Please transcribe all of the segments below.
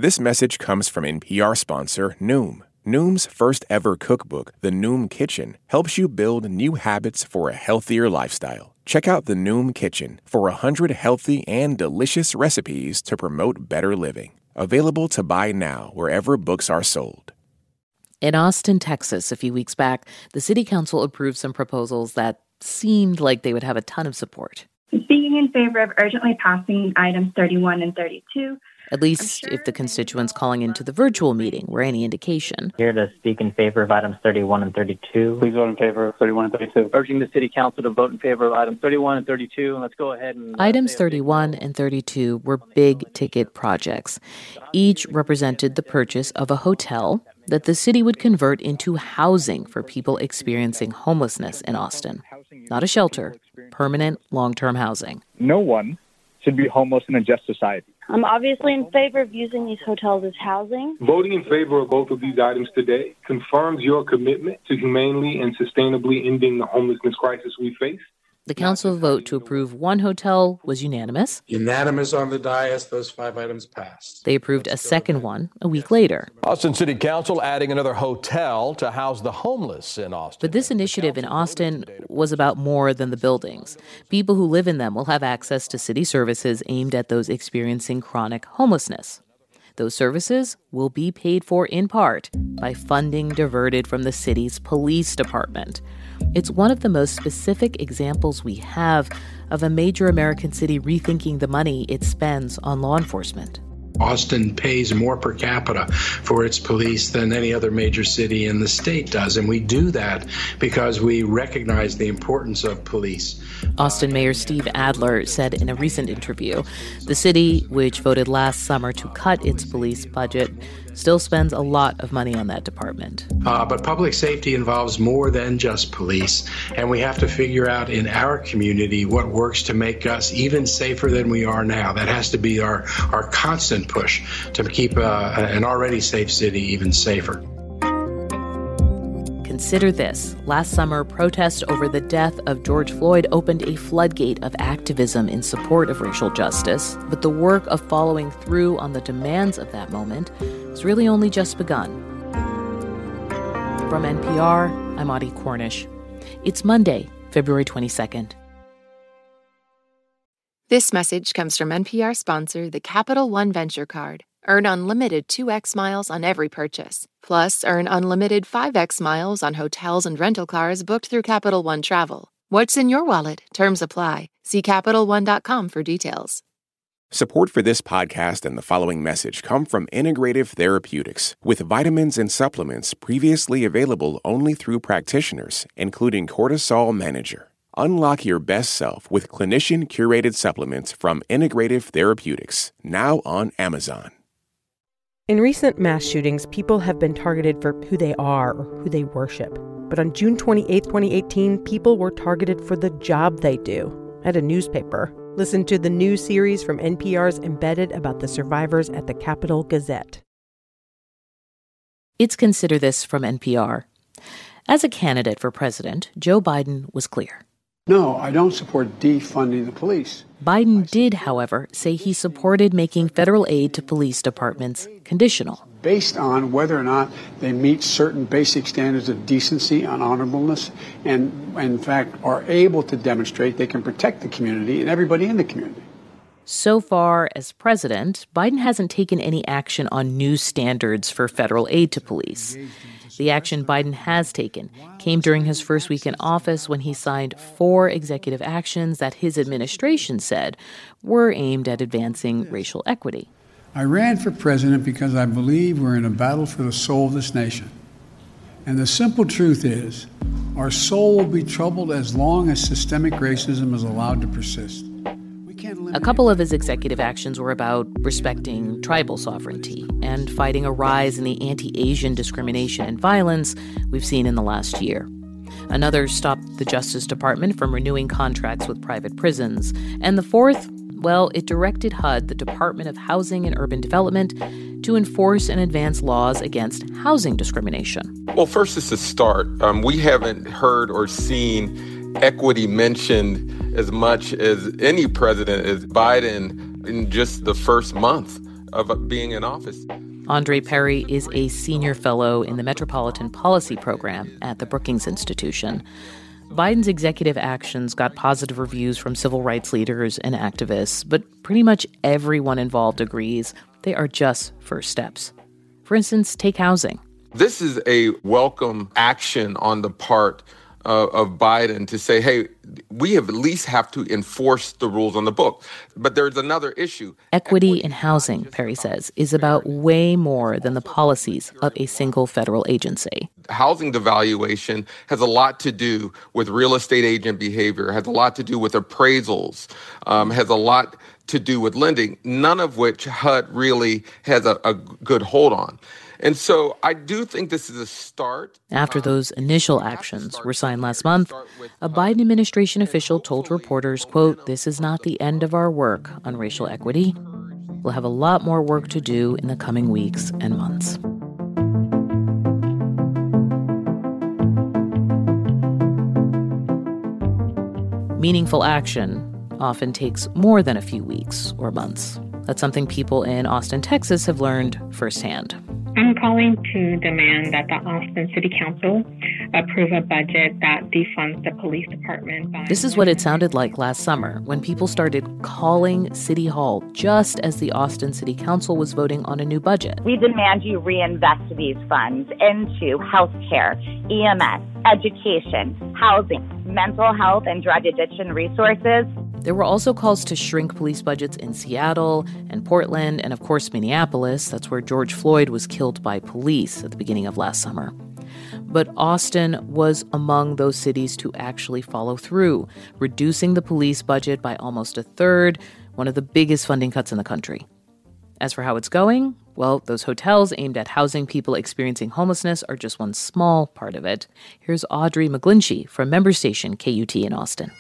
This message comes from NPR sponsor Noom. Noom's first ever cookbook, The Noom Kitchen, helps you build new habits for a healthier lifestyle. Check out The Noom Kitchen for 100 healthy and delicious recipes to promote better living. Available to buy now wherever books are sold. In Austin, Texas, a few weeks back, the city council approved some proposals that seemed like they would have a ton of support. Speaking in favor of urgently passing items 31 and 32. At least if the constituents calling into the virtual meeting were any indication. Here to speak in favor of items 31 and 32. Please vote in favor of 31 and 32. Urging the City Council to vote in favor of items 31 and 32. And let's go ahead and... Items 31 and 32 were big-ticket projects. Each represented the purchase of a hotel that the city would convert into housing for people experiencing homelessness in Austin. Not a shelter, permanent, long-term housing. No one should be homeless in a just society. I'm obviously in favor of using these hotels as housing. Voting in favor of both of these items today confirms your commitment to humanely and sustainably ending the homelessness crisis we face. The council vote to approve one hotel was unanimous. Unanimous on the dais, those 5 items passed. They approved a second one a week later. Austin City Council adding another hotel to house the homeless in Austin. But this initiative in Austin was about more than the buildings. People who live in them will have access to city services aimed at those experiencing chronic homelessness. Those services will be paid for in part by funding diverted from the city's police department. It's one of the most specific examples we have of a major American city rethinking the money it spends on law enforcement. Austin pays more per capita for its police than any other major city in the state does, and we do that because we recognize the importance of police. Austin Mayor Steve Adler said in a recent interview, the city, which voted last summer to cut its police budget, still spends a lot of money on that department. But public safety involves more than just police, and we have to figure out in our community what works to make us even safer than we are now. That has to be our constant push to keep an already safe city even safer. Consider this. Last summer, protests over the death of George Floyd opened a floodgate of activism in support of racial justice, but the work of following through on the demands of that moment has really only just begun. From NPR, I'm Audie Cornish. It's Monday, February 22nd. This message comes from NPR sponsor, the Capital One Venture Card. Earn unlimited 2x miles on every purchase. Plus, earn unlimited 5x miles on hotels and rental cars booked through Capital One Travel. What's in your wallet? Terms apply. See CapitalOne.com for details. Support for this podcast and the following message come from Integrative Therapeutics, with vitamins and supplements previously available only through practitioners, including Cortisol Manager. Unlock your best self with clinician-curated supplements from Integrative Therapeutics, now on Amazon. In recent mass shootings, people have been targeted for who they are or who they worship. But on June 28, 2018, people were targeted for the job they do at a newspaper. Listen to the new series from NPR's Embedded about the survivors at the Capitol Gazette. It's Consider This from NPR. As a candidate for president, Joe Biden was clear. No, I don't support defunding the police. Biden did, however, say he supported making federal aid to police departments conditional. Based on whether or not they meet certain basic standards of decency and honorableness, and in fact are able to demonstrate they can protect the community and everybody in the community. So far, as president, Biden hasn't taken any action on new standards for federal aid to police. The action Biden has taken came during his first week in office when he signed 4 executive actions that his administration said were aimed at advancing racial equity. I ran for president because I believe we're in a battle for the soul of this nation. And the simple truth is, our soul will be troubled as long as systemic racism is allowed to persist. A couple of his executive actions were about respecting tribal sovereignty and fighting a rise in the anti-Asian discrimination and violence we've seen in the last year. Another stopped the Justice Department from renewing contracts with private prisons. And the fourth, well, it directed HUD, the Department of Housing and Urban Development, to enforce and advance laws against housing discrimination. Well, first, it's a start. We haven't heard or seen equity mentioned as much as any president as Biden in just the first month of being in office. Andre Perry is a senior fellow in the Metropolitan Policy Program at the Brookings Institution. Biden's executive actions got positive reviews from civil rights leaders and activists, but pretty much everyone involved agrees they are just first steps. For instance, take housing. This is a welcome action on the part of Biden to say, hey, we at least have to enforce the rules on the book. But there's another issue. Equity in housing, Perry says, is about way more than the policies of a single federal agency. Housing devaluation has a lot to do with real estate agent behavior, has a lot to do with appraisals, has a lot to do with lending, none of which HUD really has a good hold on. And so I do think this is a start. After those initial actions were signed last month, a Biden administration official told reporters, quote, "This is not the end of our work on racial equity. We'll have a lot more work to do in the coming weeks and months." Meaningful action often takes more than a few weeks or months. That's something people in Austin, Texas have learned firsthand. I'm calling to demand that the Austin City Council approve a budget that defunds the police department. This is what it sounded like last summer when people started calling City Hall just as the Austin City Council was voting on a new budget. We demand you reinvest these funds into healthcare, EMS, education, housing, mental health, and drug addiction resources. There were also calls to shrink police budgets in Seattle and Portland and, of course, Minneapolis. That's where George Floyd was killed by police at the beginning of last summer. But Austin was among those cities to actually follow through, reducing the police budget by almost a third, one of the biggest funding cuts in the country. As for how it's going, well, those hotels aimed at housing people experiencing homelessness are just one small part of it. Here's Audrey McGlinchey from member station KUT in Austin.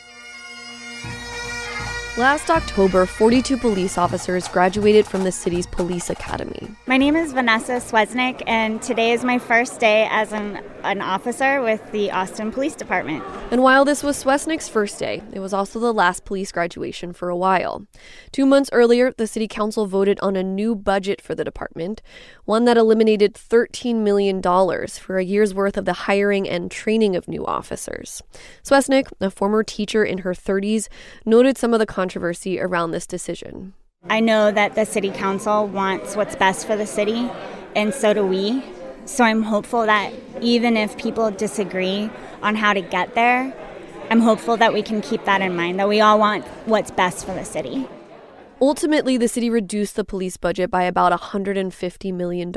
Last October, 42 police officers graduated from the city's police academy. My name is Vanessa Swesnick, and today is my first day as an officer with the Austin Police Department. And while this was Swesnick's first day, it was also the last police graduation for a while. 2 months earlier, the city council voted on a new budget for the department, one that eliminated $13 million for a year's worth of the hiring and training of new officers. Swesnick, a former teacher in her 30s, noted some of the controversy around this decision. I know that the city council wants what's best for the city, and so do we. So I'm hopeful that even if people disagree on how to get there, I'm hopeful that we can keep that in mind, that we all want what's best for the city. Ultimately, the city reduced the police budget by about $150 million.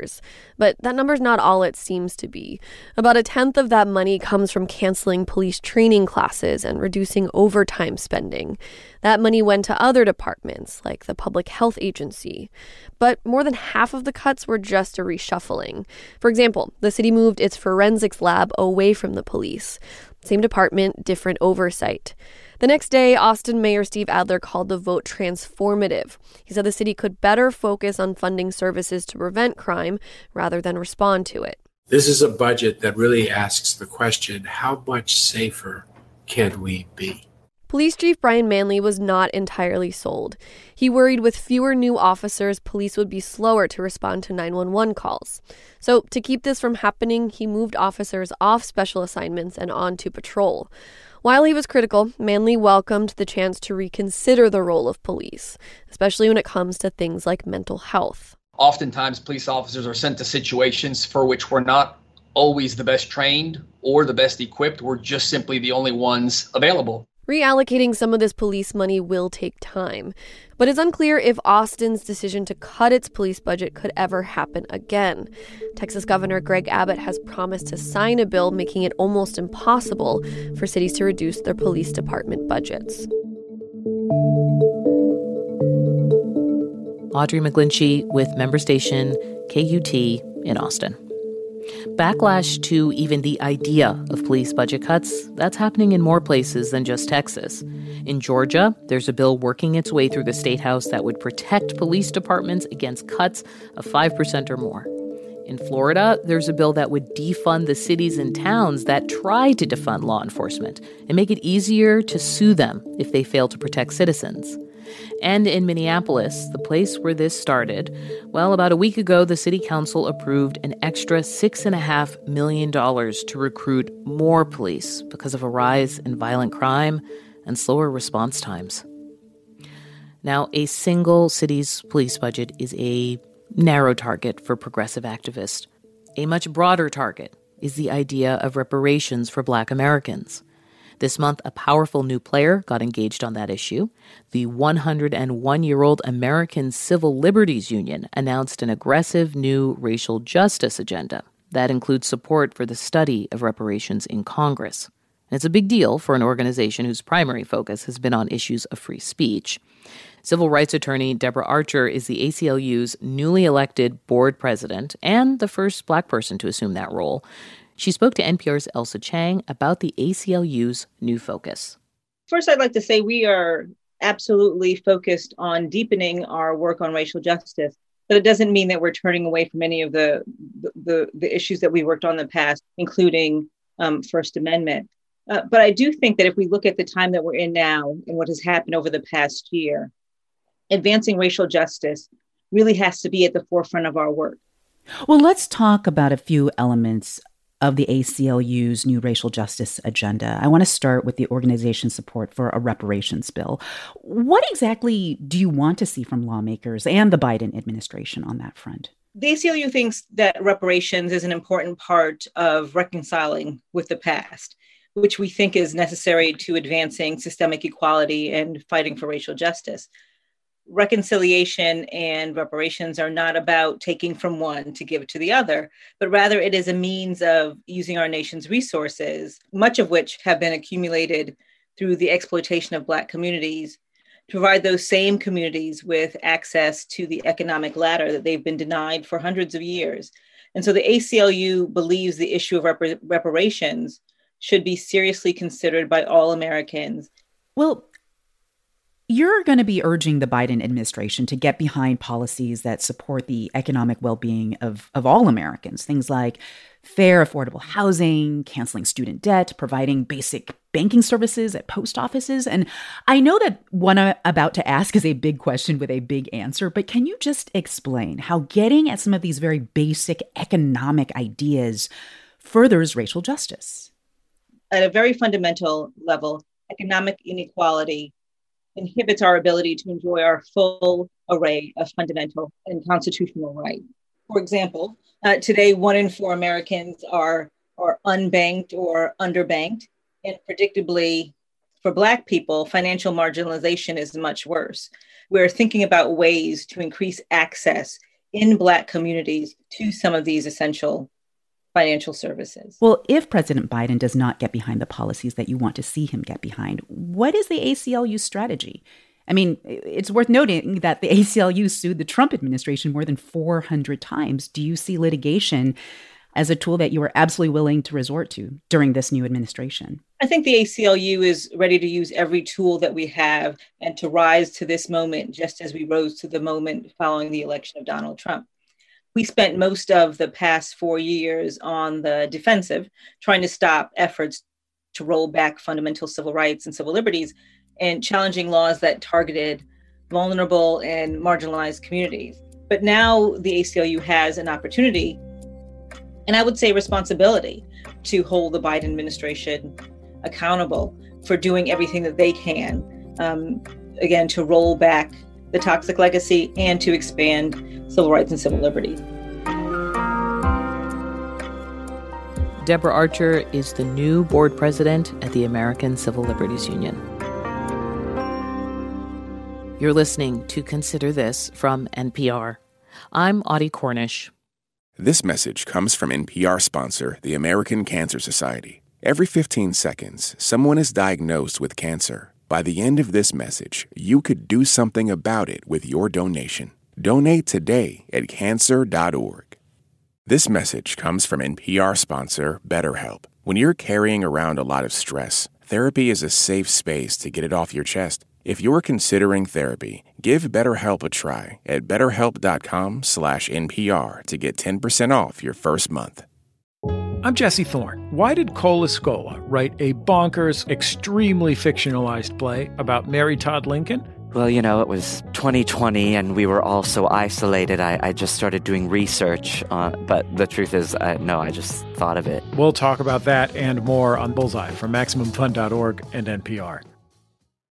But that number's not all it seems to be. About a tenth of that money comes from canceling police training classes and reducing overtime spending. That money went to other departments, like the Public Health Agency. But more than half of the cuts were just a reshuffling. For example, the city moved its forensics lab away from the police. Same department, different oversight. The next day, Austin Mayor Steve Adler called the vote transformative. He said the city could better focus on funding services to prevent crime rather than respond to it. This is a budget that really asks the question, how much safer can we be? Police Chief Brian Manley was not entirely sold. He worried with fewer new officers, police would be slower to respond to 911 calls. So to keep this from happening, he moved officers off special assignments and onto patrol. While he was critical, Manley welcomed the chance to reconsider the role of police, especially when it comes to things like mental health. Oftentimes, police officers are sent to situations for which we're not always the best trained or the best equipped. We're just simply the only ones available. Reallocating some of this police money will take time, but it's unclear if Austin's decision to cut its police budget could ever happen again. Texas Governor Greg Abbott has promised to sign a bill making it almost impossible for cities to reduce their police department budgets. Audrey McGlinchey with member station KUT in Austin. Backlash to even the idea of police budget cuts, that's happening in more places than just Texas. In Georgia, there's a bill working its way through the state house that would protect police departments against cuts of 5% or more. In Florida, there's a bill that would defund the cities and towns that try to defund law enforcement and make it easier to sue them if they fail to protect citizens. And in Minneapolis, the place where this started, well, about a week ago, the city council approved an extra $6.5 million to recruit more police because of a rise in violent crime and slower response times. Now, a single city's police budget is a narrow target for progressive activists. A much broader target is the idea of reparations for Black Americans. This month, a powerful new player got engaged on that issue. The 101-year-old American Civil Liberties Union announced an aggressive new racial justice agenda that includes support for the study of reparations in Congress. And it's a big deal for an organization whose primary focus has been on issues of free speech. Civil rights attorney Deborah Archer is the ACLU's newly elected board president and the first Black person to assume that role. She spoke to NPR's Elsa Chang about the ACLU's new focus. First, I'd like to say we are absolutely focused on deepening our work on racial justice, but it doesn't mean that we're turning away from any of the issues that we worked on in the past, including First Amendment. But I do think that if we look at the time that we're in now and what has happened over the past year, advancing racial justice really has to be at the forefront of our work. Well, let's talk about a few elements of the ACLU's new racial justice agenda. I want to start with the organization's support for a reparations bill. What exactly do you want to see from lawmakers and the Biden administration on that front? The ACLU thinks that reparations is an important part of reconciling with the past, which we think is necessary to advancing systemic equality and fighting for racial justice. Reconciliation and reparations are not about taking from one to give to the other, but rather it is a means of using our nation's resources, much of which have been accumulated through the exploitation of Black communities, to provide those same communities with access to the economic ladder that they've been denied for hundreds of years. And so the ACLU believes the issue of reparations should be seriously considered by all Americans. Well, you're going to be urging the Biden administration to get behind policies that support the economic well-being of all Americans. Things like fair, affordable housing, canceling student debt, providing basic banking services at post offices. And I know that what I'm about to ask is a big question with a big answer, but can you just explain how getting at some of these very basic economic ideas furthers racial justice? At a very fundamental level, economic inequality inhibits our ability to enjoy our full array of fundamental and constitutional rights. For example, today, 1 in 4 Americans are unbanked or underbanked, and predictably, for Black people, financial marginalization is much worse. We're thinking about ways to increase access in Black communities to some of these essential financial services. Well, if President Biden does not get behind the policies that you want to see him get behind, what is the ACLU's strategy? I mean, it's worth noting that the ACLU sued the Trump administration more than 400 times. Do you see litigation as a tool that you are absolutely willing to resort to during this new administration? I think the ACLU is ready to use every tool that we have and to rise to this moment, just as we rose to the moment following the election of Donald Trump. We spent most of the past 4 years on the defensive, trying to stop efforts to roll back fundamental civil rights and civil liberties and challenging laws that targeted vulnerable and marginalized communities. But now the ACLU has an opportunity, and I would say responsibility, to hold the Biden administration accountable for doing everything that they can, again, to roll back the toxic legacy and to expand civil rights and civil liberties. Deborah Archer is the new board president at the American Civil Liberties Union. You're listening to Consider This from NPR. I'm Audie Cornish. This message comes from NPR sponsor, the American Cancer Society. Every 15 seconds, someone is diagnosed with cancer. By the end of this message, you could do something about it with your donation. Donate today at cancer.org. This message comes from NPR sponsor BetterHelp. When you're carrying around a lot of stress, therapy is a safe space to get it off your chest. If you're considering therapy, give BetterHelp a try at betterhelp.com/NPR to get 10% off your first month. I'm Jesse Thorne. Why did Cole Escola write a bonkers, extremely fictionalized play about Mary Todd Lincoln, Well, it was 2020 and we were all so isolated. I just started doing research, but the truth is, no, I just thought of it. We'll talk about that and more on Bullseye from MaximumFun.org and NPR.